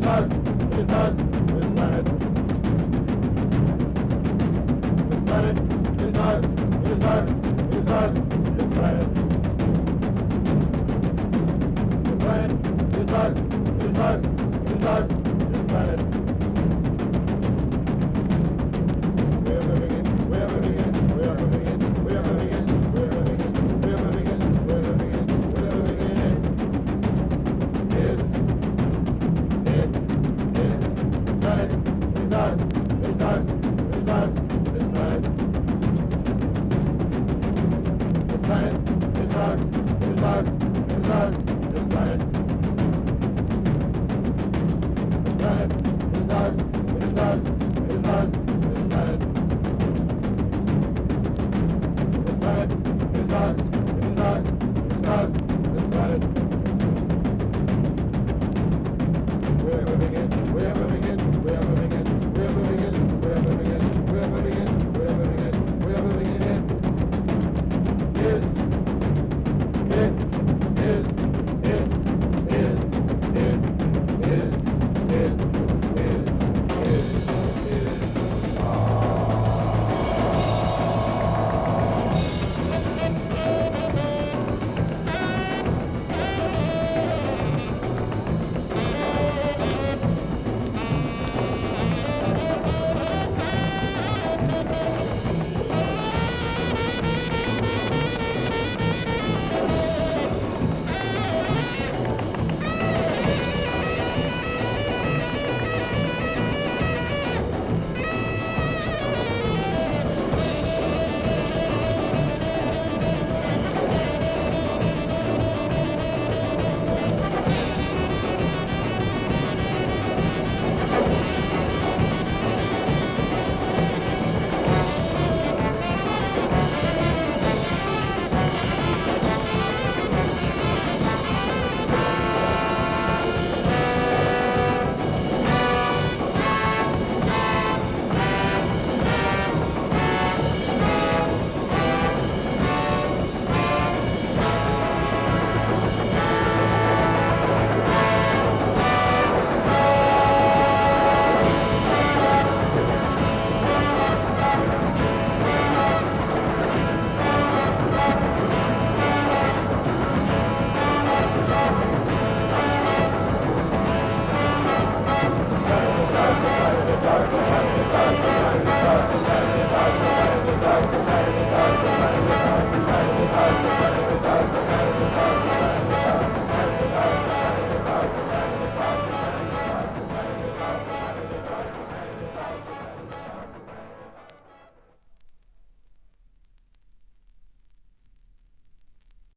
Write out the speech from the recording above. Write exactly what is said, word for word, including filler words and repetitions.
us, it is us, this planet. This planet, it is us, it is us, it is us, this planet. The planet, it is us, it is us, it is us, this planet. We are living in, we are living in, we are living in, we are living in, we are living in, we are living in, we are living in, we are living in it. Is, it, is, planet, is us, is us, is us, this planet. The planet, is us, is us, is us, this planet. The planet, is us, is us, is us, this planet. The planet, is us, is us, is us, this planet. We are moving in, we are moving in, we are moving in, we are moving in, we are moving in, we are moving in, we are moving in, we are moving in it. Is, it, is, it, is, it, is.